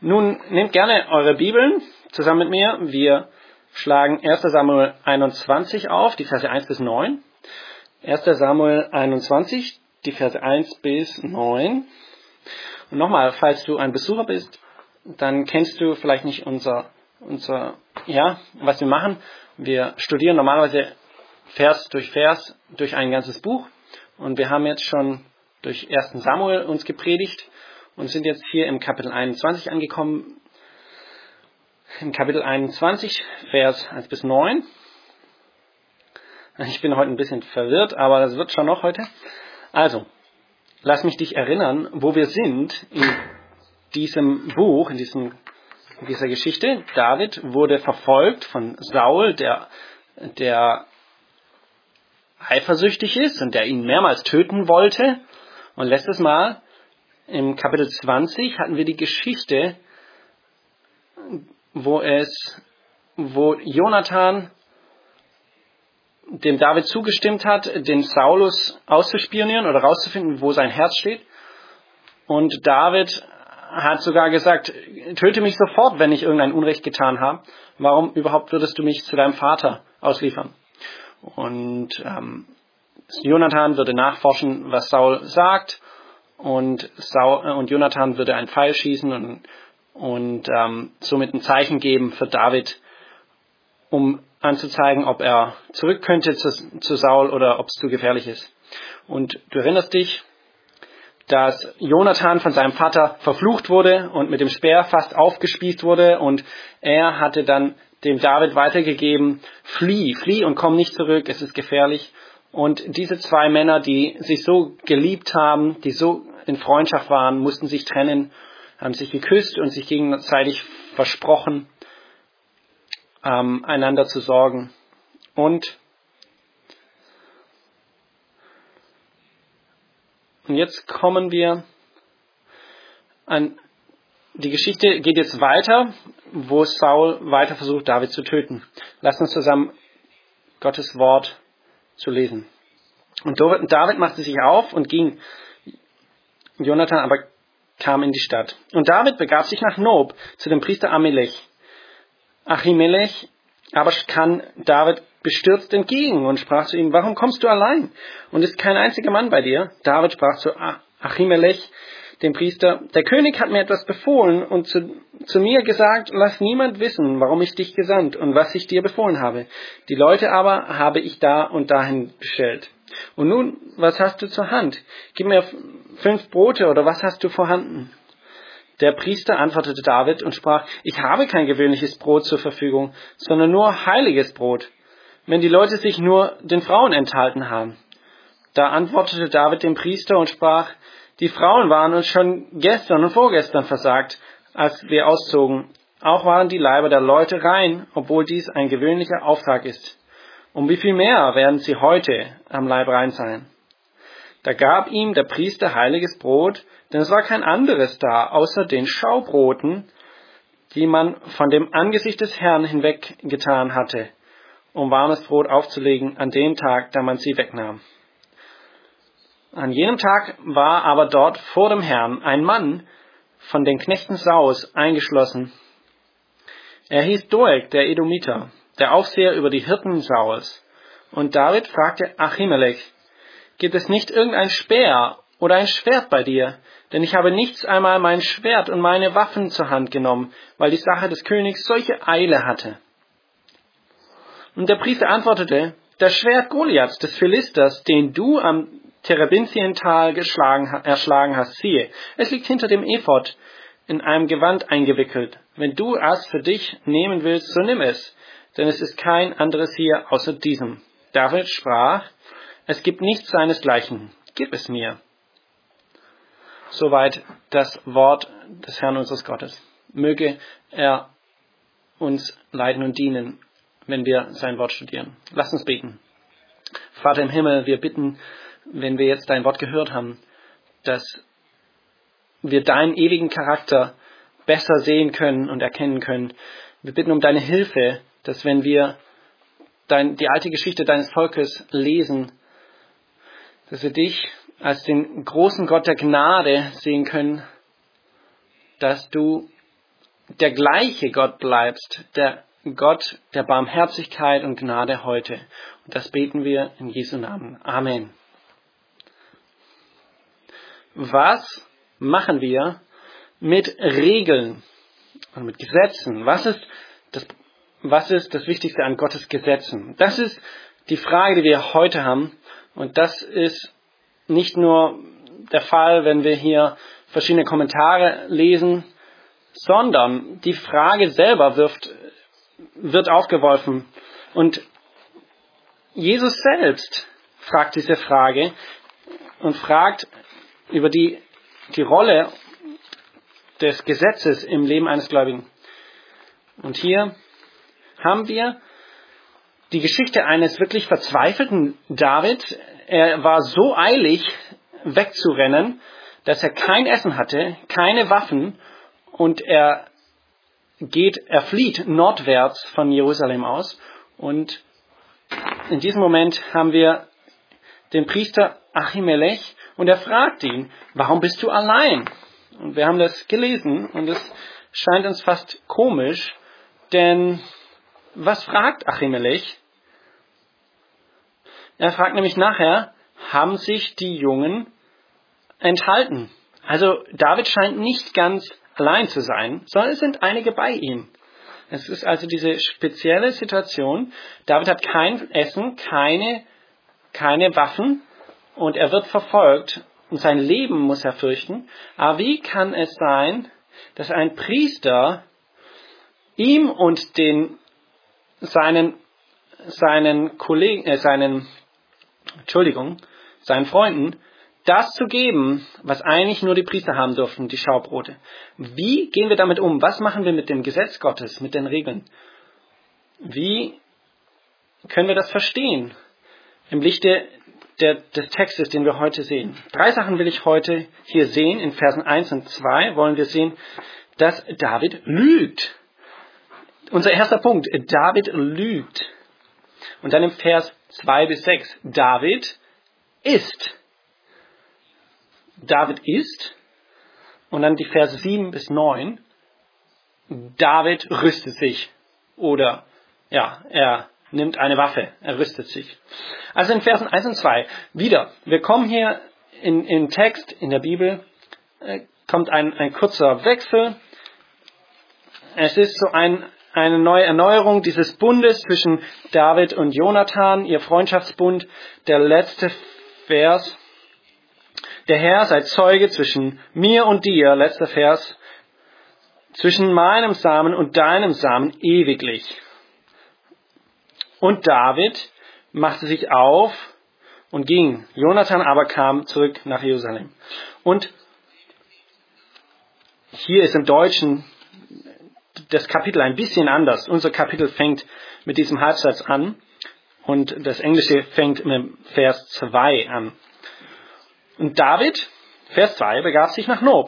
Nun nehmt gerne eure Bibeln zusammen mit mir. Wir schlagen 1. Samuel 21 auf, die Verse 1 bis 9. 1. Samuel 21, die Verse 1 bis 9. Und nochmal, falls du ein Besucher bist, dann kennst du vielleicht nicht was wir machen. Wir studieren normalerweise Vers durch ein ganzes Buch. Und wir haben jetzt schon durch 1. Samuel uns gepredigt und sind jetzt hier im Kapitel 21 angekommen. Im Kapitel 21, Vers 1 bis 9. Ich bin heute ein bisschen verwirrt, aber das wird schon noch heute. Also, lass mich dich erinnern, wo wir sind in diesem Buch, in dieser Geschichte. David wurde verfolgt von Saul, der eifersüchtig ist und der ihn mehrmals töten wollte. Und letztes Mal, im Kapitel 20, hatten wir die Geschichte, wo Jonathan dem David zugestimmt hat, den Saulus auszuspionieren oder rauszufinden, wo sein Herz steht. Und David hat sogar gesagt, töte mich sofort, wenn ich irgendein Unrecht getan habe. Warum überhaupt würdest du mich zu deinem Vater ausliefern? Und Jonathan würde nachforschen, was Saul sagt. Und Jonathan würde einen Pfeil schießen und somit ein Zeichen geben für David, um anzuzeigen, ob er zurück könnte zu Saul oder ob es zu gefährlich ist. Und du erinnerst dich, dass Jonathan von seinem Vater verflucht wurde und mit dem Speer fast aufgespießt wurde, und er hatte dann dem David weitergegeben, flieh und komm nicht zurück, es ist gefährlich. Und diese zwei Männer, die sich so geliebt haben, die so in Freundschaft waren, mussten sich trennen, haben sich geküsst und sich gegenseitig versprochen, einander zu sorgen. Und jetzt kommen wir an, die Geschichte geht jetzt weiter, wo Saul weiter versucht, David zu töten. Lasst uns zusammen Gottes Wort zu lesen. Und David machte sich auf und ging. Jonathan aber kam in die Stadt. Und David begab sich nach Nob zu dem Priester Achimelech aber kam David bestürzt entgegen und sprach zu ihm, warum kommst du allein? Und ist kein einziger Mann bei dir? David sprach zu Achimelech, dem Priester, der König hat mir etwas befohlen und zu mir gesagt, lass niemand wissen, warum ich dich gesandt und was ich dir befohlen habe. Die Leute aber habe ich da und dahin bestellt. Und nun, was hast du zur Hand? Gib mir 5 Brote oder was hast du vorhanden? Der Priester antwortete David und sprach, ich habe kein gewöhnliches Brot zur Verfügung, sondern nur heiliges Brot, wenn die Leute sich nur den Frauen enthalten haben. Da antwortete David dem Priester und sprach, die Frauen waren uns schon gestern und vorgestern versagt, als wir auszogen. Auch waren die Leiber der Leute rein, obwohl dies ein gewöhnlicher Auftrag ist. Um wie viel mehr werden sie heute am Leib rein sein? Da gab ihm der Priester heiliges Brot, denn es war kein anderes da, außer den Schaubroten, die man von dem Angesicht des Herrn hinweggetan hatte, um warmes Brot aufzulegen an dem Tag, da man sie wegnahm. An jenem Tag war aber dort vor dem Herrn ein Mann von den Knechten Sauls eingeschlossen. Er hieß Doeg, der Edomiter, der Aufseher über die Hirten Sauls. Und David fragte Achimelech, gibt es nicht irgendein Speer oder ein Schwert bei dir? Denn ich habe nichts einmal mein Schwert und meine Waffen zur Hand genommen, weil die Sache des Königs solche Eile hatte. Und der Priester antwortete, das Schwert Goliaths, des Philisters, den du am Terebinthiental erschlagen hast, siehe, es liegt hinter dem Ephod in einem Gewand eingewickelt. Wenn du es für dich nehmen willst, so nimm es, denn es ist kein anderes hier außer diesem. David sprach, es gibt nichts seinesgleichen, gib es mir. Soweit das Wort des Herrn unseres Gottes. Möge er uns leiten und dienen, wenn wir sein Wort studieren. Lasst uns beten. Vater im Himmel, wir bitten, wenn wir jetzt dein Wort gehört haben, dass wir deinen ewigen Charakter besser sehen können und erkennen können. Wir bitten um deine Hilfe, dass wenn wir die alte Geschichte deines Volkes lesen, dass wir dich als den großen Gott der Gnade sehen können, dass du der gleiche Gott bleibst, der Gott der Barmherzigkeit und Gnade heute. Und das beten wir in Jesu Namen. Amen. Was machen wir mit Regeln und mit Gesetzen? Was ist das Wichtigste an Gottes Gesetzen? Das ist die Frage, die wir heute haben. Und das ist nicht nur der Fall, wenn wir hier verschiedene Kommentare lesen, sondern die Frage selber wird aufgeworfen. Und Jesus selbst fragt diese Frage und fragt über die Rolle des Gesetzes im Leben eines Gläubigen. Und hier haben wir die Geschichte eines wirklich verzweifelten David. Er war so eilig wegzurennen, dass er kein Essen hatte, keine Waffen, und er flieht nordwärts von Jerusalem aus. Und in diesem Moment haben wir den Priester Achimelech, und er fragt ihn, warum bist du allein? Und wir haben das gelesen und es scheint uns fast komisch, denn was fragt Achimelech? Er fragt nämlich nachher, haben sich die Jungen enthalten? Also David scheint nicht ganz allein zu sein, sondern es sind einige bei ihm. Es ist also diese spezielle Situation. David hat kein Essen, keine Waffen, und er wird verfolgt und sein Leben muss er fürchten. Aber wie kann es sein, dass ein Priester ihm und seinen Freunden das zu geben, was eigentlich nur die Priester haben durften, die Schaubrote? Wie gehen wir damit um? Was machen wir mit dem Gesetz Gottes, mit den Regeln? Wie können wir das verstehen im Lichte des Textes, den wir heute sehen? 3 Sachen will ich heute hier sehen. In Versen 1 und 2 wollen wir sehen, dass David lügt. Unser erster Punkt, David lügt. Und dann im Vers 2 bis 6, David isst. David isst. Und dann die Verse 7 bis 9, David rüstet sich. Oder, er nimmt eine Waffe, er rüstet sich. Also in Versen 1 und 2, wieder, wir kommen hier im Text, in der Bibel, kommt ein kurzer Wechsel. Es ist so eine neue Erneuerung dieses Bundes zwischen David und Jonathan, ihr Freundschaftsbund. Der letzte Vers, der Herr sei Zeuge zwischen mir und dir, letzter Vers, zwischen meinem Samen und deinem Samen ewiglich. Und David machte sich auf und ging. Jonathan aber kam zurück nach Jerusalem. Und hier ist im Deutschen das Kapitel ein bisschen anders. Unser Kapitel fängt mit diesem Halbsatz an und das Englische fängt mit Vers 2 an. Und David, Vers 2, begab sich nach Nob.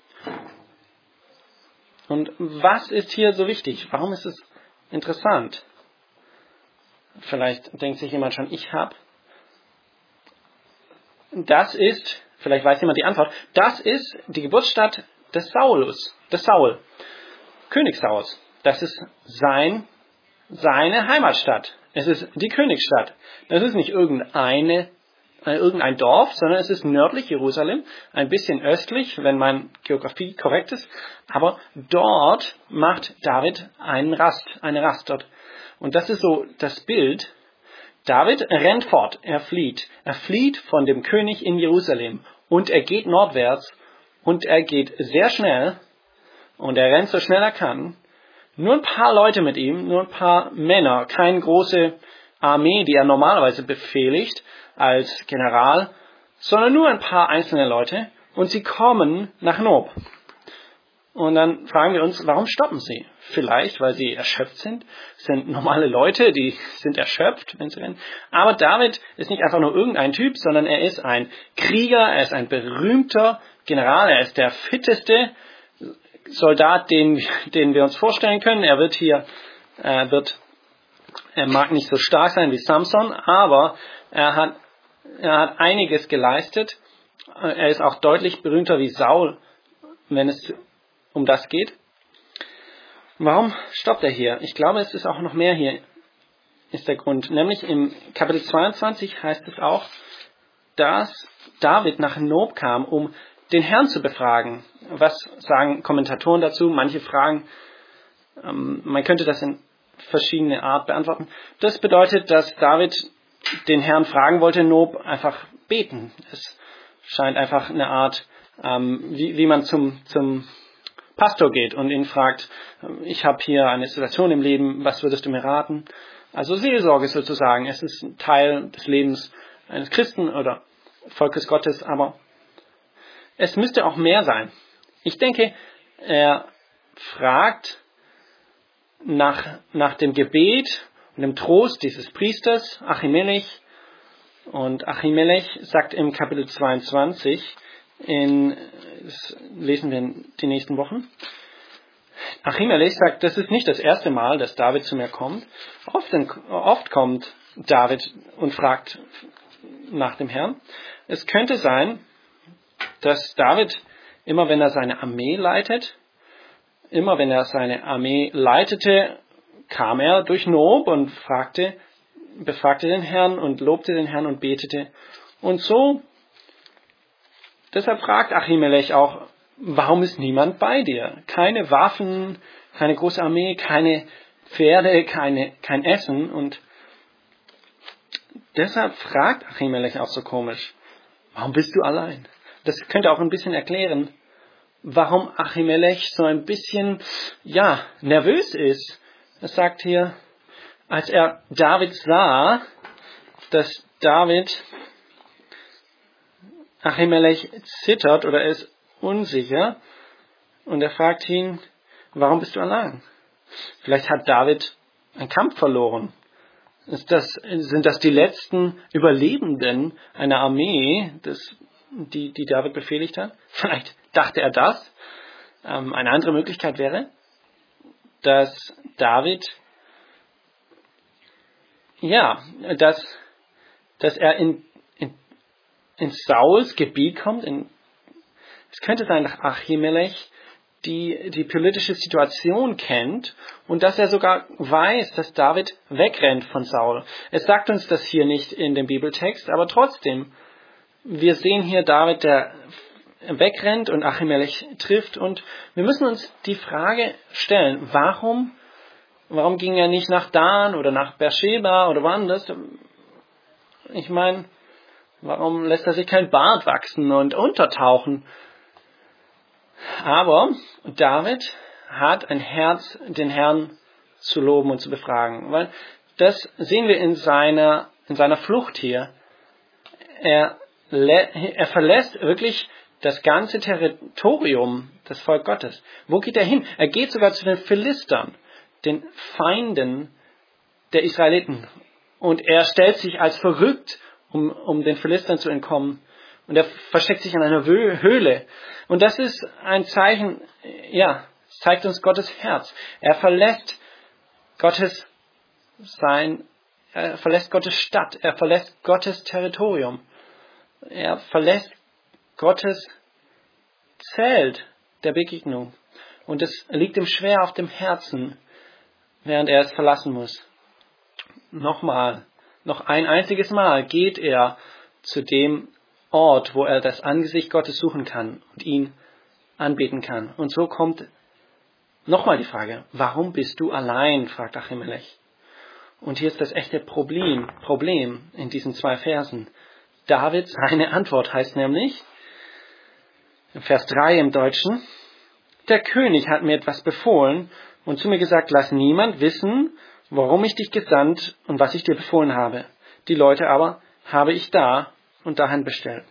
Und was ist hier so wichtig? Warum ist es interessant? Vielleicht denkt sich jemand schon, vielleicht weiß jemand die Antwort, das ist die Geburtsstadt des Saul, König Sauls. Das ist seine Heimatstadt. Es ist die Königsstadt. Das ist nicht irgendein Dorf, sondern es ist nördlich Jerusalem, ein bisschen östlich, wenn meine Geografie korrekt ist. Aber dort macht David eine Rast dort. Und das ist so das Bild. David rennt fort, er flieht. Er flieht von dem König in Jerusalem. Und er geht nordwärts und er geht sehr schnell. Und er rennt so schnell er kann. Nur ein paar Leute mit ihm, nur ein paar Männer, keine große Armee, die er normalerweise befehligt als General, sondern nur ein paar einzelne Leute. Und sie kommen nach Nob. Und dann fragen wir uns, warum stoppen sie? Vielleicht, weil sie erschöpft sind. Es sind normale Leute, die sind erschöpft, wenn sie rennen. Aber David ist nicht einfach nur irgendein Typ, sondern er ist ein Krieger, er ist ein berühmter General, er ist der fitteste Soldat, den wir uns vorstellen können. Er mag nicht so stark sein wie Samson, aber er hat einiges geleistet. Er ist auch deutlich berühmter wie Saul, wenn es um das geht. Warum stoppt er hier? Ich glaube, es ist auch noch mehr hier, ist der Grund. Nämlich im Kapitel 22 heißt es auch, dass David nach Nob kam, um den Herrn zu befragen. Was sagen Kommentatoren dazu? Manche fragen, man könnte das in verschiedene Art beantworten. Das bedeutet, dass David den Herrn fragen wollte, Nob einfach beten. Es scheint einfach eine Art, wie man zum Pastor geht und ihn fragt, ich habe hier eine Situation im Leben, was würdest du mir raten? Also Seelsorge sozusagen. Es ist ein Teil des Lebens eines Christen oder Volkes Gottes, aber es müsste auch mehr sein. Ich denke, er fragt nach dem Gebet und dem Trost dieses Priesters, Achimelech. Und Achimelech sagt im Kapitel 22, das lesen wir in den nächsten Wochen, Achimelech sagt, das ist nicht das erste Mal, dass David zu mir kommt. Oft kommt David und fragt nach dem Herrn. Es könnte sein, dass David, immer wenn er seine Armee leitete, kam er durch Nob und befragte den Herrn und lobte den Herrn und betete. Und so, deshalb fragt Achimelech auch, warum ist niemand bei dir? Keine Waffen, keine große Armee, keine Pferde, kein Essen. Und deshalb fragt Achimelech auch so komisch, warum bist du allein? Das könnte auch ein bisschen erklären, warum Achimelech so ein bisschen, nervös ist. Er sagt hier, als er David sah, dass Achimelech zittert oder ist unsicher und er fragt ihn, warum bist du allein? Vielleicht hat David einen Kampf verloren. Sind das die letzten Überlebenden einer Armee, die David befehligt hat? Vielleicht dachte er das. Eine andere Möglichkeit wäre, dass David, dass er in Sauls Gebiet kommt. Es könnte sein, dass Achimelech die politische Situation kennt und dass er sogar weiß, dass David wegrennt von Saul. Es sagt uns das hier nicht in dem Bibeltext, aber trotzdem, wir sehen hier David, der wegrennt und Achimelech trifft und wir müssen uns die Frage stellen, warum ging er nicht nach Dan oder nach Beersheba oder woanders? Ich meine, warum lässt er sich kein Bart wachsen und untertauchen? Aber David hat ein Herz, den Herrn zu loben und zu befragen. Weil das sehen wir in seiner Flucht hier. Er verlässt wirklich das ganze Territorium des Volk Gottes. Wo geht er hin? Er geht sogar zu den Philistern, den Feinden der Israeliten. Und er stellt sich als verrückt, um den Philistern zu entkommen. Und er versteckt sich in einer Höhle. Und das ist ein Zeichen, zeigt uns Gottes Herz. Er verlässt Gottes Stadt. Er verlässt Gottes Territorium. Er verlässt Gottes Zelt der Begegnung. Und es liegt ihm schwer auf dem Herzen, während er es verlassen muss. Noch ein einziges Mal geht er zu dem Ort, wo er das Angesicht Gottes suchen kann und ihn anbeten kann. Und so kommt nochmal die Frage, warum bist du allein, fragt Achimelech. Und hier ist das echte Problem in diesen 2 Versen. David, seine Antwort heißt nämlich, in Vers 3 im Deutschen, der König hat mir etwas befohlen und zu mir gesagt, lass niemand wissen, warum ich dich gesandt und was ich dir befohlen habe. Die Leute aber habe ich da und dahin bestellt.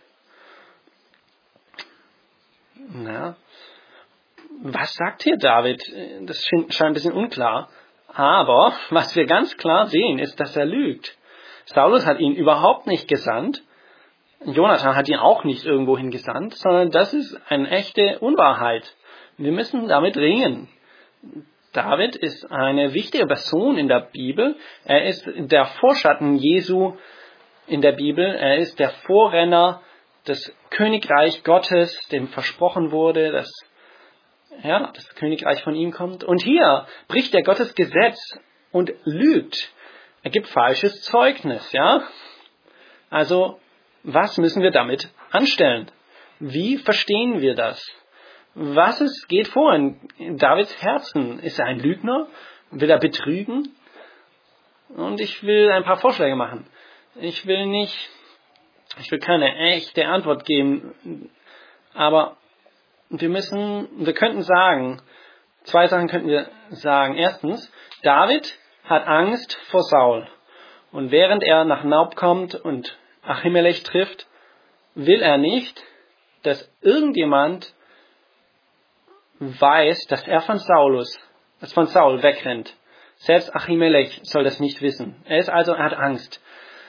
Was sagt hier David? Das scheint ein bisschen unklar. Aber was wir ganz klar sehen, ist, dass er lügt. Saulus hat ihn überhaupt nicht gesandt. Jonathan hat ihn auch nicht irgendwohin gesandt, sondern das ist eine echte Unwahrheit. Wir müssen damit ringen. David ist eine wichtige Person in der Bibel. Er ist der Vorschatten Jesu in der Bibel. Er ist der Vorrenner des Königreich Gottes, dem versprochen wurde, dass ja, das Königreich von ihm kommt. Und hier bricht er Gottes Gesetz und lügt. Er gibt falsches Zeugnis, ja. Also, was müssen wir damit anstellen? Wie verstehen wir das? Geht vor in Davids Herzen? Ist er ein Lügner? Will er betrügen? Und ich will ein paar Vorschläge machen. Ich will keine echte Antwort geben, aber wir könnten sagen, zwei Sachen könnten wir sagen. Erstens, David hat Angst vor Saul. Und während er nach Nob kommt und Achimelech trifft, will er nicht, dass irgendjemand weiß, dass er von Saul wegrennt. Selbst Achimelech soll das nicht wissen. Er hat Angst.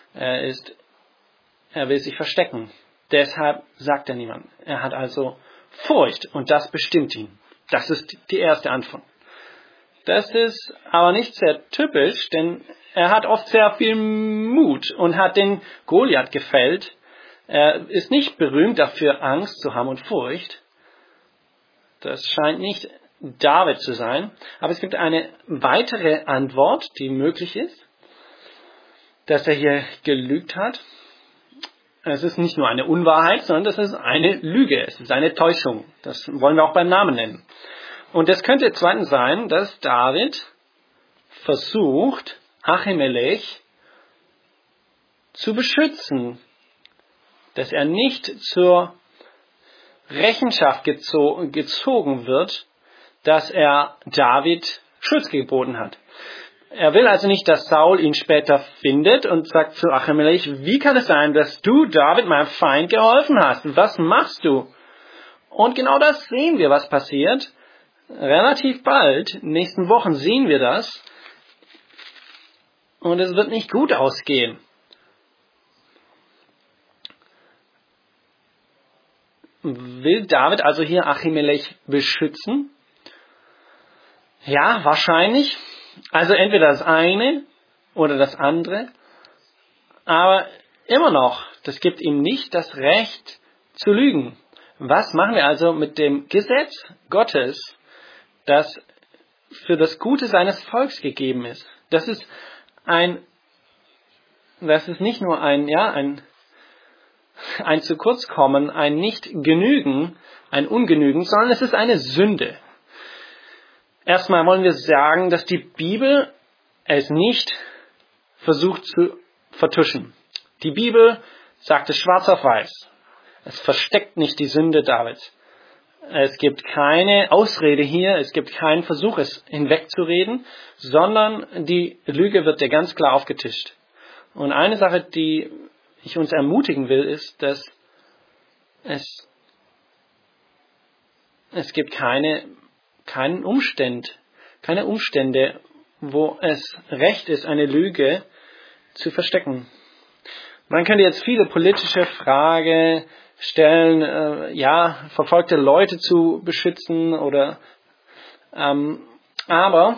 Er will sich verstecken. Deshalb sagt er niemand. Er hat also Furcht und das bestimmt ihn. Das ist die erste Antwort. Das ist aber nicht sehr typisch, denn er hat oft sehr viel Mut und hat den Goliath gefällt. Er ist nicht berühmt dafür, Angst zu haben und Furcht. Das scheint nicht David zu sein. Aber es gibt eine weitere Antwort, die möglich ist, dass er hier gelügt hat. Es ist nicht nur eine Unwahrheit, sondern das ist eine Lüge. Es ist eine Täuschung. Das wollen wir auch beim Namen nennen. Und es könnte zweitens sein, dass David versucht, Achimelech zu beschützen, dass er nicht zur Rechenschaft gezogen wird, dass er David Schutz geboten hat. Er will also nicht, dass Saul ihn später findet und sagt zu Achimelech, wie kann es sein, dass du David, meinem Feind, geholfen hast? Was machst du? Und genau das sehen wir, was passiert. Relativ bald, in den nächsten Wochen sehen wir das. Und es wird nicht gut ausgehen. Will David also hier Achimelech beschützen? Ja, wahrscheinlich. Also entweder das eine oder das andere. Aber immer noch, das gibt ihm nicht das Recht zu lügen. Was machen wir also mit dem Gesetz Gottes, das für das Gute seines Volks gegeben ist? Das ist nicht nur ein zu kurz kommen, ein Nicht-Genügen, ein Ungenügen, sondern es ist eine Sünde. Erstmal wollen wir sagen, dass die Bibel es nicht versucht zu vertuschen. Die Bibel sagt es schwarz auf weiß. Es versteckt nicht die Sünde Davids. Es gibt keine Ausrede hier, es gibt keinen Versuch, es hinwegzureden, sondern die Lüge wird dir ganz klar aufgetischt. Und eine Sache, die ich uns ermutigen will, ist, dass es gibt keine Umstände, wo es recht ist, eine Lüge zu verstecken. Man könnte jetzt viele politische Fragen stellen, verfolgte Leute zu beschützen aber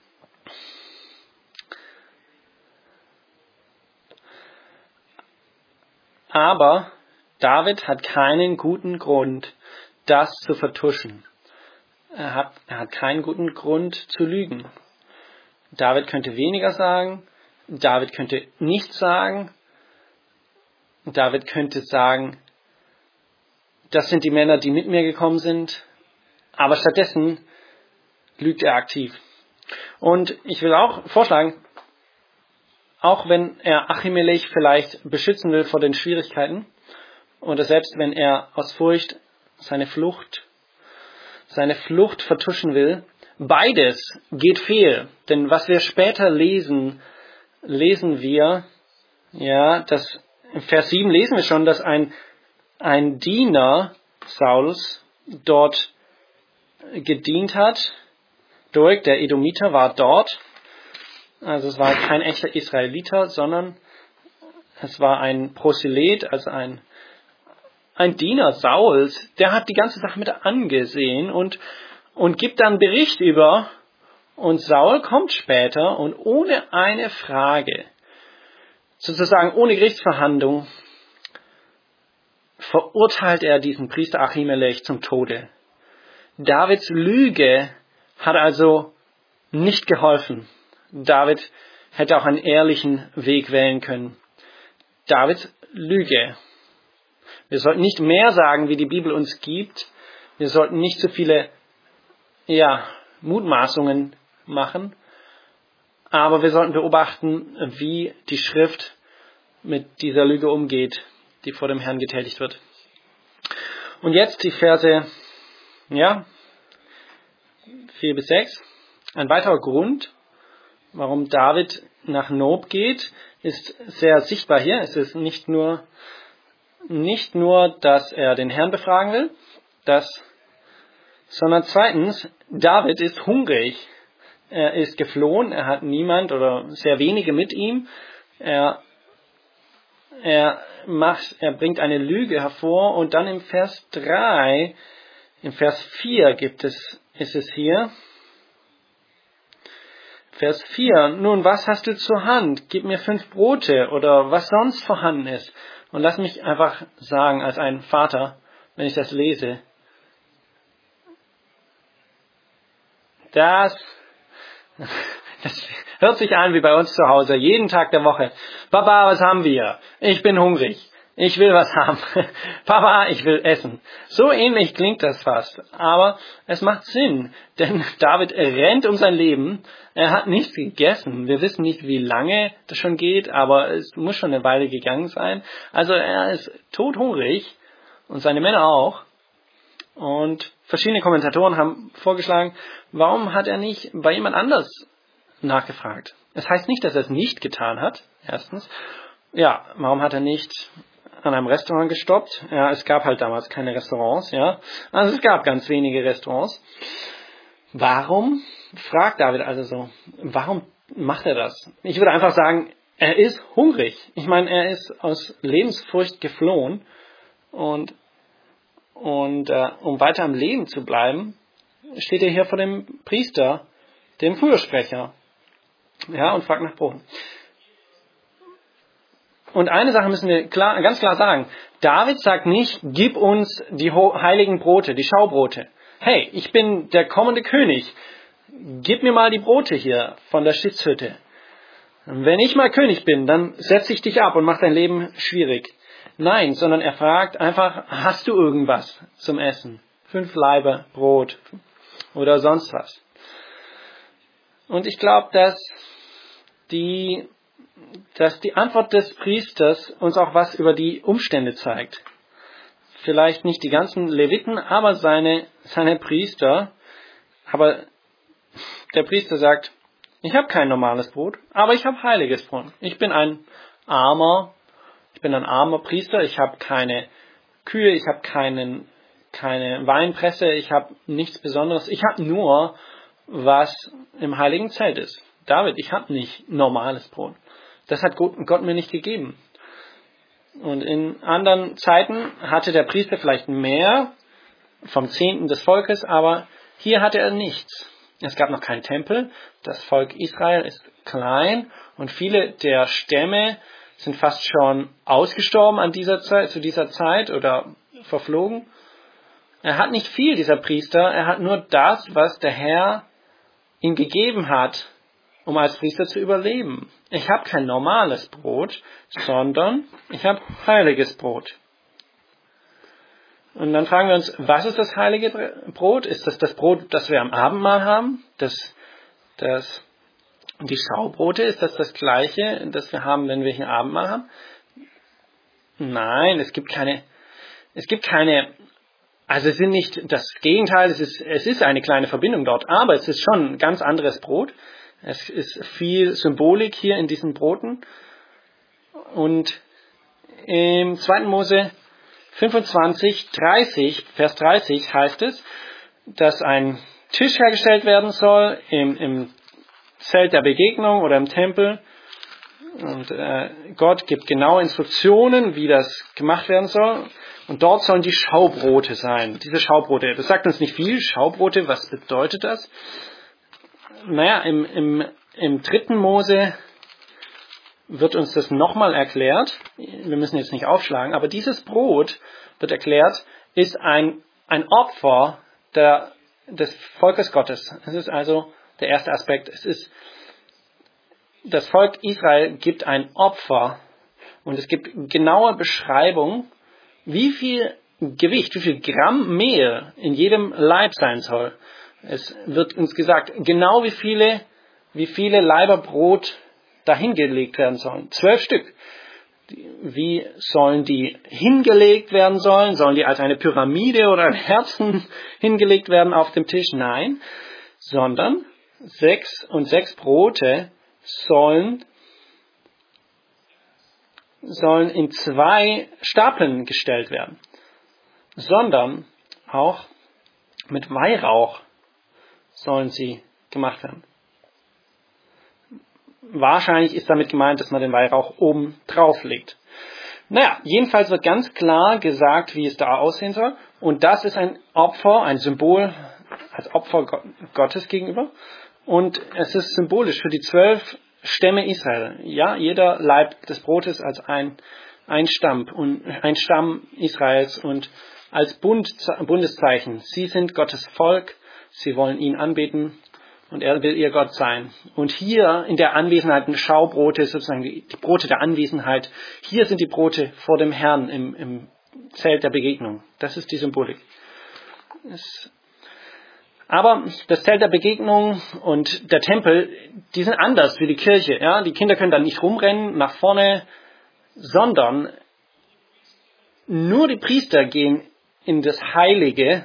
David hat keinen guten Grund, das zu vertuschen. Er hat keinen guten Grund zu lügen. David könnte weniger sagen. David könnte nichts sagen. David könnte sagen, das sind die Männer, die mit mir gekommen sind. Aber stattdessen lügt er aktiv. Und ich will auch vorschlagen, auch wenn er Achimelech vielleicht beschützen will vor den Schwierigkeiten, oder selbst wenn er aus Furcht seine Flucht vertuschen will, beides geht fehl. Denn was wir später lesen wir, dass im Vers 7 lesen wir schon, dass ein Diener Sauls dort gedient hat. Doeg, der Edomiter, war dort. Also es war kein echter Israeliter, sondern es war ein Proselyt, also ein Diener Sauls. Der hat die ganze Sache mit angesehen und gibt dann Bericht über. Und Saul kommt später und ohne eine Frage, sozusagen ohne Gerichtsverhandlung, verurteilt er diesen Priester Achimelech zum Tode. Davids Lüge hat also nicht geholfen. David hätte auch einen ehrlichen Weg wählen können. Davids Lüge. Wir sollten nicht mehr sagen, wie die Bibel uns gibt. Wir sollten nicht so viele Mutmaßungen machen. Aber wir sollten beobachten, wie die Schrift mit dieser Lüge umgeht, die vor dem Herrn getätigt wird. Und jetzt die Verse 4 bis 6. Ein weiterer Grund, warum David nach Nob geht, ist sehr sichtbar hier. Es ist nicht nur, dass er den Herrn befragen will, sondern zweitens, David ist hungrig. Er ist geflohen, er hat niemand oder sehr wenige mit ihm. Er bringt eine Lüge hervor und dann im Vers 4 ist es hier. Vers 4, nun, was hast du zur Hand? Gib mir 5 Brote oder was sonst vorhanden ist. Und lass mich einfach sagen, als ein Vater, wenn ich das lese, das hört sich an wie bei uns zu Hause, jeden Tag der Woche. Papa, was haben wir? Ich bin hungrig. Ich will was haben. Papa, ich will essen. So ähnlich klingt das fast. Aber es macht Sinn, denn David rennt um sein Leben. Er hat nichts gegessen. Wir wissen nicht, wie lange das schon geht, aber es muss schon eine Weile gegangen sein. Also er ist todhungrig und seine Männer auch. Und verschiedene Kommentatoren haben vorgeschlagen, warum hat er nicht bei jemand anders nachgefragt? Es heißt nicht, dass er es nicht getan hat, erstens. Ja, warum hat er nicht an einem Restaurant gestoppt? Ja, es gab halt damals keine Restaurants, ja. Also es gab ganz wenige Restaurants. Warum fragt David also so? Warum macht er das? Ich würde einfach sagen, er ist hungrig. Ich meine, er ist aus Lebensfurcht geflohen und um weiter am Leben zu bleiben, steht er hier vor dem Priester, dem Fürsprecher, ja, und fragt nach Brot. Und eine Sache müssen wir ganz klar sagen. David sagt nicht, gib uns die heiligen Brote, die Schaubrote. Hey, ich bin der kommende König. Gib mir mal die Brote hier von der Stiftshütte. Wenn ich mal König bin, dann setze ich dich ab und mach dein Leben schwierig. Nein, sondern er fragt einfach, hast du irgendwas zum Essen? 5 Laibe Brot oder sonst was. Und ich glaube, dass die Antwort des Priesters uns auch was über die Umstände zeigt. Vielleicht nicht die ganzen Leviten, aber seine Priester. Aber der Priester sagt, ich habe kein normales Brot, aber ich habe heiliges Brot. Ich bin ein armer Priester, ich habe keine Kühe, ich habe keine Weinpresse, ich habe nichts Besonderes. Ich habe nur, was im heiligen Zelt ist. David, ich habe nicht normales Brot. Das hat Gott mir nicht gegeben. Und in anderen Zeiten hatte der Priester vielleicht mehr vom Zehnten des Volkes, aber hier hatte er nichts. Es gab noch keinen Tempel. Das Volk Israel ist klein und viele der Stämme sind fast schon ausgestorben zu dieser Zeit oder verflogen. Er hat nicht viel, dieser Priester. Er hat nur das, was der Herr ihm gegeben hat, um als Priester zu überleben. Ich habe kein normales Brot, sondern ich habe heiliges Brot. Und dann fragen wir uns, was ist das heilige Brot? Ist das Brot, das wir am Abendmahl haben? Die Schaubrote, ist das gleiche, das wir haben, wenn wir hier Abendmahl haben? Nein, es gibt keine, also es sind nicht das Gegenteil, es ist eine kleine Verbindung dort, aber es ist schon ein ganz anderes Brot. Es ist viel Symbolik hier in diesen Broten. Und im 2. Mose 25, Vers 30 heißt es, dass ein Tisch hergestellt werden soll im Zelt der Begegnung oder im Tempel. Und Gott gibt genaue Instruktionen, wie das gemacht werden soll. Und dort sollen die Schaubrote sein. Diese Schaubrote, das sagt uns nicht viel. Schaubrote, was bedeutet das? Naja, im 3. Mose wird uns das nochmal erklärt. Wir müssen jetzt nicht aufschlagen, aber dieses Brot, wird erklärt, ist ein Opfer, des Volkes Gottes. Das ist also der erste Aspekt. Das Volk Israel gibt ein Opfer und es gibt genaue Beschreibung, wie viel Gewicht, wie viel Gramm Mehl in jedem Laib sein soll. Es wird uns gesagt, genau wie viele Laiber Brot dahingelegt werden sollen. 12 Stück. Wie sollen die hingelegt werden sollen? Sollen die als eine Pyramide oder ein Herzen hingelegt werden auf dem Tisch? Nein, sondern 6 Brote sollen in 2 Stapeln gestellt werden, sondern auch mit Weihrauch sollen sie gemacht werden. Wahrscheinlich ist damit gemeint, dass man den Weihrauch oben drauf legt. Naja, jedenfalls wird ganz klar gesagt, wie es da aussehen soll. Und das ist ein Opfer, ein Symbol als Opfer Gottes gegenüber. Und es ist symbolisch für die 12 Stämme Israel. Ja, jeder Laib des Brotes als ein Stamm Israels und als Bundeszeichen. Sie sind Gottes Volk, sie wollen ihn anbeten und er will ihr Gott sein. Und hier in der Anwesenheit, Schaubrote, sozusagen die Brote der Anwesenheit, hier sind die Brote vor dem Herrn im Zelt der Begegnung. Das ist die Symbolik. Aber das Zelt der Begegnung und der Tempel, die sind anders wie die Kirche. Ja? Die Kinder können da nicht rumrennen nach vorne, sondern nur die Priester gehen in das Heilige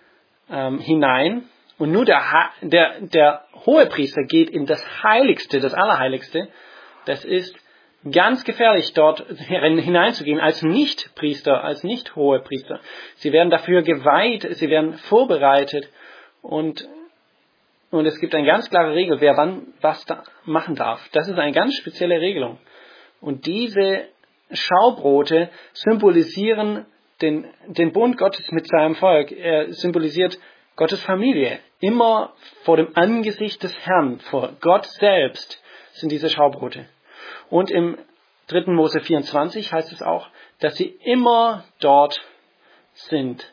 hinein und nur der Hohepriester geht in das Heiligste, das Allerheiligste. Das ist ganz gefährlich, dort hineinzugehen als Nicht-Priester, als Nicht-Hohepriester. Sie werden dafür geweiht, sie werden vorbereitet und es gibt eine ganz klare Regel, wer wann was da machen darf. Das ist eine ganz spezielle Regelung. Und diese Schaubrote symbolisieren den Bund Gottes mit seinem Volk. Er symbolisiert Gottes Familie. Immer vor dem Angesicht des Herrn, vor Gott selbst sind diese Schaubrote. Und im 3. Mose 24 heißt es auch, dass sie immer dort sind.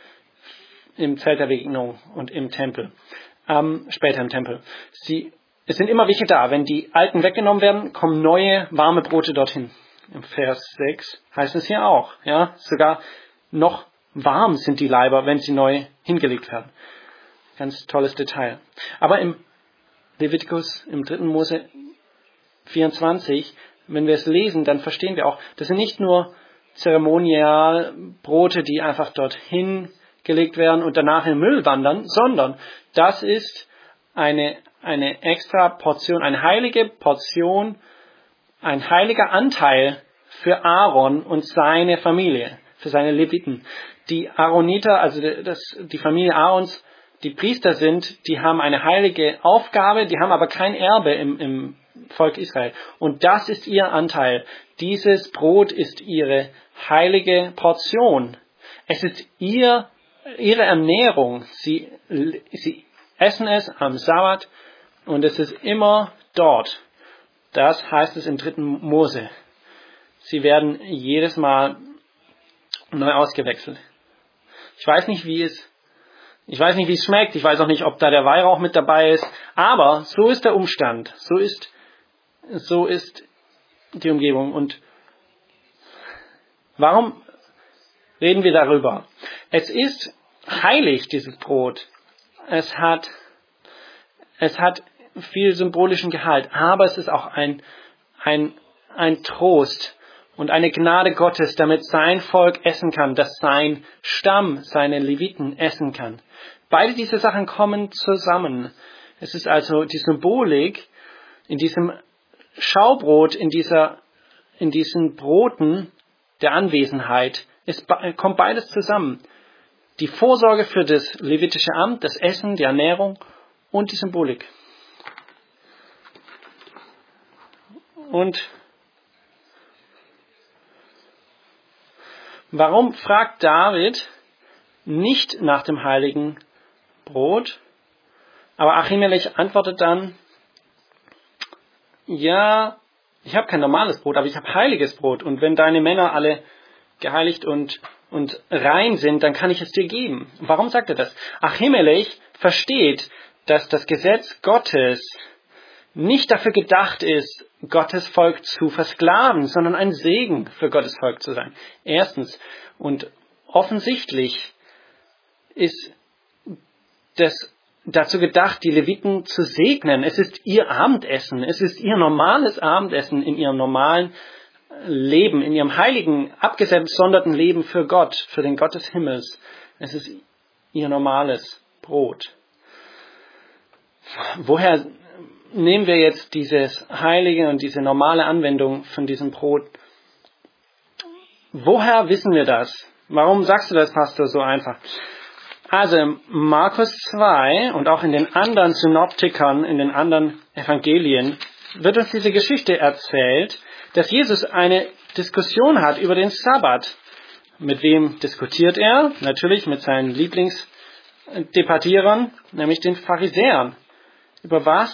Im Zelt der Begegnung und im Tempel. Später im Tempel. Es sind immer welche da. Wenn die alten weggenommen werden, kommen neue, warme Brote dorthin. Im Vers 6 heißt es hier auch. Ja, sogar noch warm sind die Leiber, wenn sie neu hingelegt werden. Ganz tolles Detail. Aber im Levitikus, im 3. Mose 24, wenn wir es lesen, dann verstehen wir auch, das sind nicht nur zeremonial Brote, die einfach dorthin gelegt werden und danach in den Müll wandern, sondern das ist eine extra Portion, eine heilige Portion, ein heiliger Anteil für Aaron und seine Familie, für seine Leviten. Die Aaroniter, also die Familie Aarons, die Priester sind, die haben eine heilige Aufgabe, die haben aber kein Erbe im Volk Israel. Und das ist ihr Anteil. Dieses Brot ist ihre heilige Portion. Es ist ihre Ernährung. Sie essen es am Sabbat und es ist immer dort. Das heißt es im 3. Mose. Sie werden jedes Mal neu ausgewechselt. Ich weiß nicht, wie es schmeckt. Ich weiß auch nicht, ob da der Weihrauch mit dabei ist. Aber so ist der Umstand. So ist die Umgebung. Und warum reden wir darüber? Es ist heilig, dieses Brot. Es hat viel symbolischen Gehalt. Aber es ist auch ein Trost und eine Gnade Gottes, damit sein Volk essen kann, dass sein Stamm, seine Leviten essen kann. Beide diese Sachen kommen zusammen. Es ist also die Symbolik in diesem Schaubrot, in diesen Broten der Anwesenheit. Es kommt beides zusammen. Die Vorsorge für das levitische Amt, das Essen, die Ernährung und die Symbolik. Und warum fragt David nicht nach dem heiligen Brot? Aber Achimelech antwortet dann, ja, ich habe kein normales Brot, aber ich habe heiliges Brot. Und wenn deine Männer alle geheiligt und und rein sind, dann kann ich es dir geben. Warum sagt er das? Achimelech versteht, dass das Gesetz Gottes nicht dafür gedacht ist, Gottes Volk zu versklaven, sondern ein Segen für Gottes Volk zu sein. Erstens. Und offensichtlich ist das dazu gedacht, die Leviten zu segnen. Es ist ihr Abendessen. Es ist ihr normales Abendessen in ihrem normalen Leben, in ihrem heiligen, abgesonderten Leben für Gott, für den Gott des Himmels. Es ist ihr normales Brot. Woher nehmen wir jetzt dieses heilige und diese normale Anwendung von diesem Brot? Woher wissen wir das? Warum sagst du das, Pastor, so einfach? Also Markus 2 und auch in den anderen Synoptikern, in den anderen Evangelien wird uns diese Geschichte erzählt, dass Jesus eine Diskussion hat über den Sabbat. Mit wem diskutiert er? Natürlich mit seinen Lieblingsdebattierern, nämlich den Pharisäern. Über was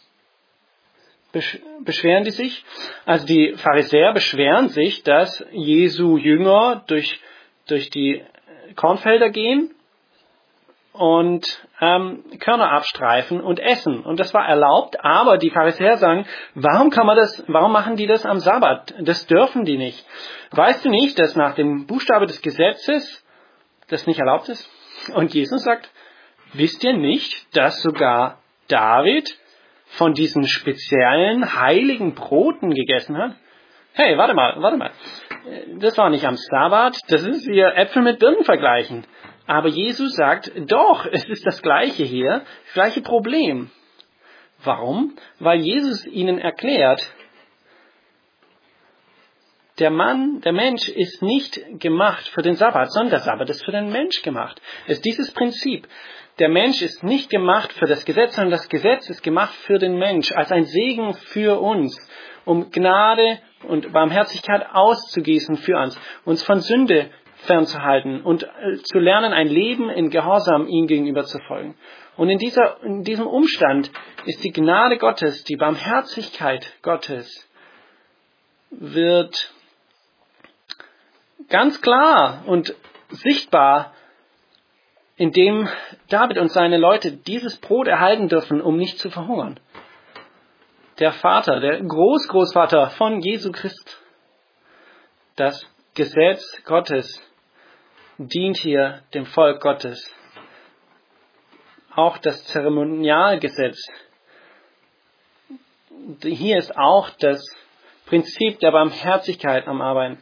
beschweren die sich? Also die Pharisäer beschweren sich, dass Jesu Jünger durch die Kornfelder gehen und Körner abstreifen und essen. Und das war erlaubt, aber die Pharisäer sagen, warum machen die das am Sabbat? Das dürfen die nicht. Weißt du nicht, dass nach dem Buchstabe des Gesetzes das nicht erlaubt ist? Und Jesus sagt, wisst ihr nicht, dass sogar David von diesen speziellen heiligen Broten gegessen hat? Hey, warte mal. Das war nicht am Sabbat, das ist wie Äpfel mit Birnen vergleichen. Aber Jesus sagt, doch, es ist das Gleiche hier, das gleiche Problem. Warum? Weil Jesus ihnen erklärt, der Mensch ist nicht gemacht für den Sabbat, sondern der Sabbat ist für den Mensch gemacht. Es ist dieses Prinzip. Der Mensch ist nicht gemacht für das Gesetz, sondern das Gesetz ist gemacht für den Mensch, als ein Segen für uns, um Gnade und Barmherzigkeit auszugießen für uns von Sünde fernzuhalten und zu lernen, ein Leben in Gehorsam ihm gegenüber zu folgen. Und in diesem Umstand ist die Gnade Gottes, die Barmherzigkeit Gottes, wird ganz klar und sichtbar, indem David und seine Leute dieses Brot erhalten dürfen, um nicht zu verhungern. Der Vater, der Großgroßvater von Jesu Christ, das Gesetz Gottes dient hier dem Volk Gottes. Auch das Zeremonialgesetz. Hier ist auch das Prinzip der Barmherzigkeit am Arbeiten.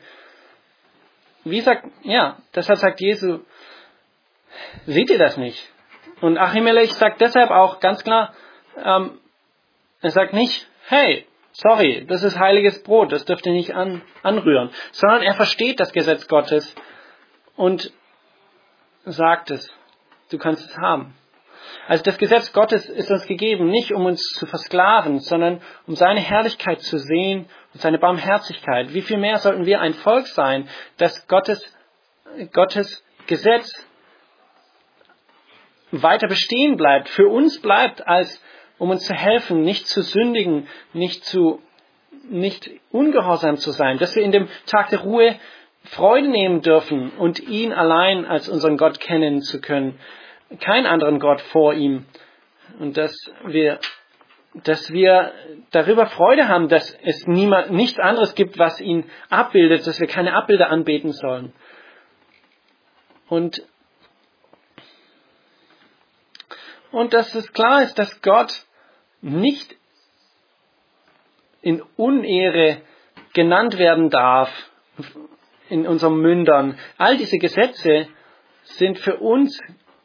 Deshalb sagt Jesus, seht ihr das nicht? Und Achimelech sagt deshalb auch ganz klar, er sagt nicht, hey, sorry, das ist heiliges Brot, das dürft ihr nicht anrühren. Sondern er versteht das Gesetz Gottes und sagt es, du kannst es haben. Also das Gesetz Gottes ist uns gegeben, nicht um uns zu versklaven, sondern um seine Herrlichkeit zu sehen und seine Barmherzigkeit. Wie viel mehr sollten wir ein Volk sein, das Gottes Gesetz weiter bestehen bleibt, für uns bleibt, als um uns zu helfen, nicht zu sündigen, nicht ungehorsam zu sein, dass wir in dem Tag der Ruhe Freude nehmen dürfen und ihn allein als unseren Gott kennen zu können, keinen anderen Gott vor ihm, und dass wir darüber Freude haben, dass es nichts anderes gibt, was ihn abbildet, dass wir keine Abbilder anbeten sollen. Und dass es klar ist, dass Gott nicht in Unehre genannt werden darf in unseren Mündern. All diese Gesetze sind für uns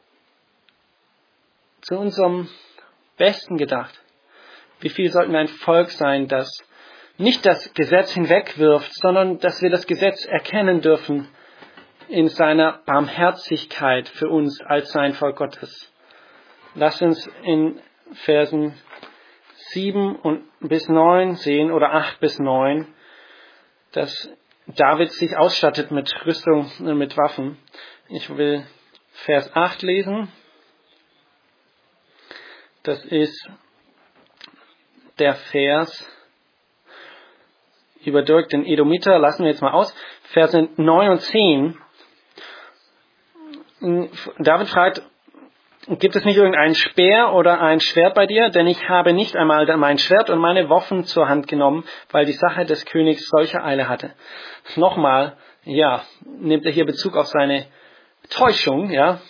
zu unserem Besten gedacht. Wie viel sollten wir ein Volk sein, das nicht das Gesetz hinwegwirft, sondern dass wir das Gesetz erkennen dürfen in seiner Barmherzigkeit für uns als sein Volk Gottes. Lasst uns in Versen 7 bis 9 sehen, oder 8 bis 9, dass David sich ausstattet mit Rüstung und mit Waffen. Ich will Vers 8 lesen. Das ist der Vers über Dirk den Edomiter. Lassen wir jetzt mal aus. Verse 9 und 10. David fragt, gibt es nicht irgendeinen Speer oder ein Schwert bei dir? Denn ich habe nicht einmal mein Schwert und meine Waffen zur Hand genommen, weil die Sache des Königs solche Eile hatte. Nochmal, ja, nimmt er hier Bezug auf seine Täuschung, ja.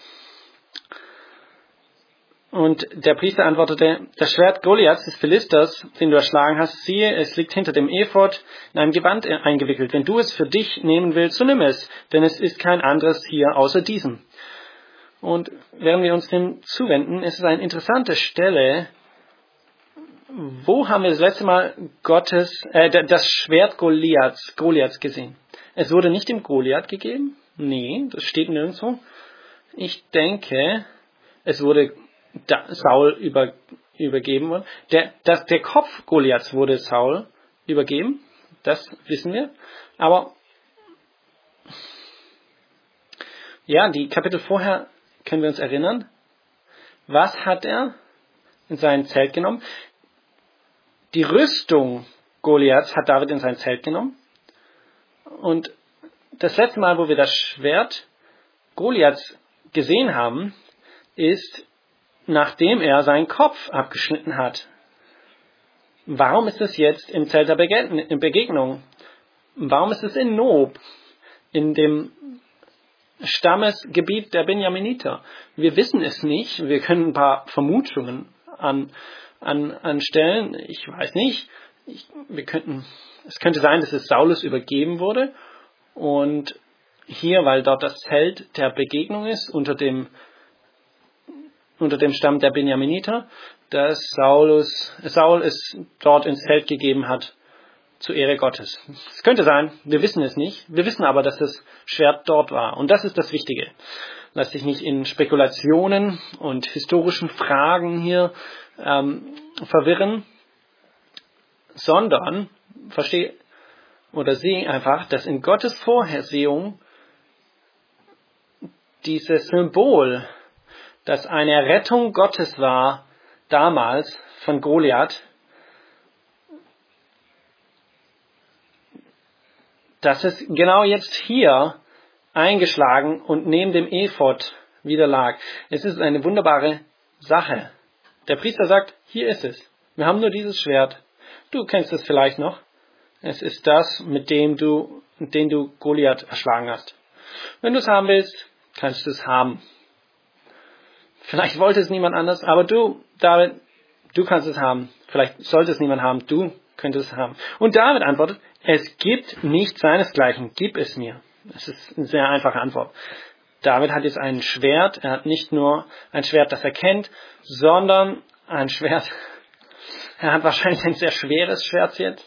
Und der Priester antwortete, das Schwert Goliaths des Philisters, den du erschlagen hast, siehe, es liegt hinter dem Ephod in einem Gewand eingewickelt. Wenn du es für dich nehmen willst, so nimm es, denn es ist kein anderes hier außer diesem. Und während wir uns dem zuwenden, ist es eine interessante Stelle. Wo haben wir das letzte Mal das Schwert Goliaths gesehen? Es wurde nicht dem Goliath gegeben? Nee, das steht nirgendwo. Ich denke, es wurde Saul übergeben worden. Der Kopf Goliaths wurde Saul übergeben. Das wissen wir. Aber ja, die Kapitel vorher können wir uns erinnern. Was hat er in sein Zelt genommen? Die Rüstung Goliaths hat David in sein Zelt genommen. Und das letzte Mal, wo wir das Schwert Goliaths gesehen haben, ist, nachdem er seinen Kopf abgeschnitten hat. Warum ist es jetzt im Zelt der Begegnung? Warum ist es in Nob, in dem Stammesgebiet der Benjaminiter? Wir wissen es nicht. Wir können ein paar Vermutungen anstellen. Ich weiß nicht. Es könnte sein, dass es Saulus übergeben wurde. Und hier, weil dort das Zelt der Begegnung ist, unter dem Stamm der Benjaminiter, dass Saul es dort ins Zelt gegeben hat, zur Ehre Gottes. Es könnte sein, wir wissen es nicht. Wir wissen aber, dass das Schwert dort war. Und das ist das Wichtige. Lass dich nicht in Spekulationen und historischen Fragen hier verwirren, sondern versteh oder sieh einfach, dass in Gottes Vorhersehung dieses Symbol, das eine Rettung Gottes war, damals von Goliath, dass es genau jetzt hier eingeschlagen und neben dem Ephod wieder lag. Es ist eine wunderbare Sache. Der Priester sagt, hier ist es. Wir haben nur dieses Schwert. Du kennst es vielleicht noch. Es ist das, mit dem du Goliath erschlagen hast. Wenn du es haben willst, kannst du es haben. Vielleicht wollte es niemand anders, aber du, David, du kannst es haben. Vielleicht sollte es niemand haben, du könntest es haben. Und David antwortet, es gibt nicht seinesgleichen, gib es mir. Das ist eine sehr einfache Antwort. David hat jetzt ein Schwert, er hat nicht nur ein Schwert, das er kennt, sondern ein Schwert, er hat wahrscheinlich ein sehr schweres Schwert jetzt.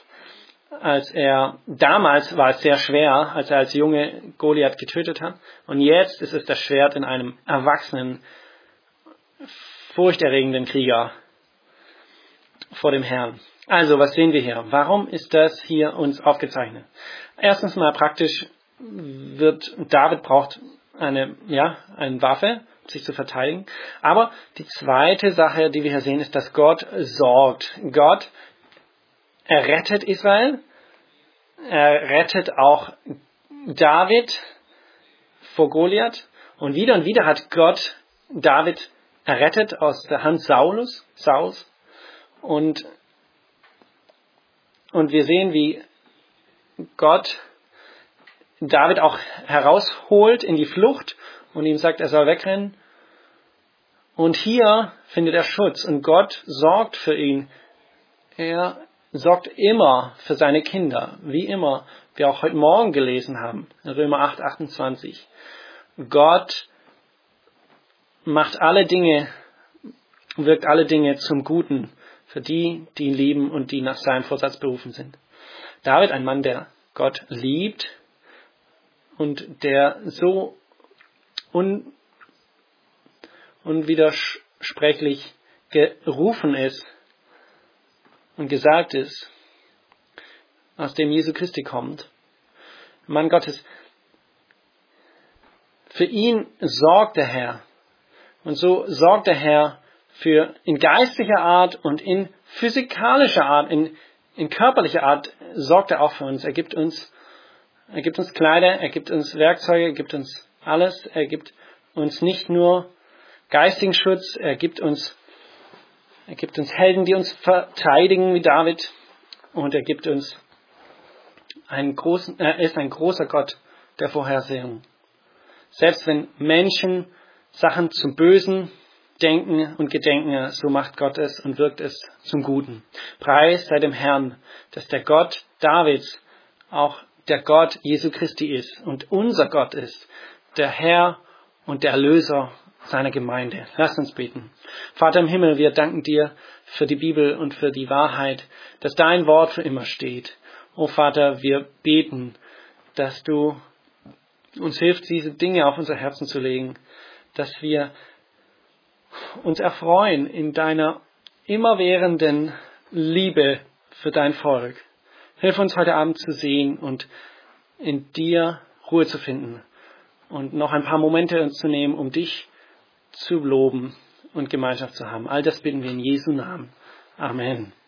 Damals war es sehr schwer, als er als Junge Goliath getötet hat. Und jetzt ist es das Schwert in einem erwachsenen, furchterregenden Krieger vor dem Herrn. Also, was sehen wir hier? Warum ist das hier uns aufgezeichnet? Erstens mal praktisch David braucht eine Waffe, um sich zu verteidigen. Aber die zweite Sache, die wir hier sehen, ist, dass Gott sorgt. Gott errettet Israel. Er rettet auch David vor Goliath. Und wieder hat Gott David errettet aus der Hand Sauls. Und wir sehen, wie Gott David auch herausholt in die Flucht und ihm sagt, er soll wegrennen. Und hier findet er Schutz und Gott sorgt für ihn. Er sorgt immer für seine Kinder, wie immer wir auch heute Morgen gelesen haben, in Römer 8, 28. Gott wirkt alle Dinge zum Guten für die, die ihn lieben und die nach seinem Vorsatz berufen sind. David, ein Mann, der Gott liebt und der so unwidersprechlich gerufen ist und gesagt ist, aus dem Jesu Christi kommt. Mann Gottes, für ihn sorgt der Herr. Und so sorgt der Herr in geistlicher Art und in physikalischer Art, in körperlicher Art, sorgt er auch für uns. Er gibt uns Kleider, er gibt uns Werkzeuge, er gibt uns alles. Er gibt uns nicht nur geistigen Schutz, er gibt uns Helden, die uns verteidigen wie David, und er gibt uns er ist ein großer Gott der Vorhersehung. Selbst wenn Menschen Sachen zum Bösen denken und gedenken, so macht Gott es und wirkt es zum Guten. Preis sei dem Herrn, dass der Gott Davids auch der Gott Jesu Christi ist und unser Gott ist, der Herr und der Erlöser seiner Gemeinde. Lasst uns beten. Vater im Himmel, wir danken dir für die Bibel und für die Wahrheit, dass dein Wort für immer steht. O Vater, wir beten, dass du uns hilfst, diese Dinge auf unser Herzen zu legen, dass wir uns erfreuen in deiner immerwährenden Liebe für dein Volk. Hilf uns heute Abend zu sehen und in dir Ruhe zu finden und noch ein paar Momente uns zu nehmen, um dich zu loben und Gemeinschaft zu haben. All das bitten wir in Jesu Namen. Amen.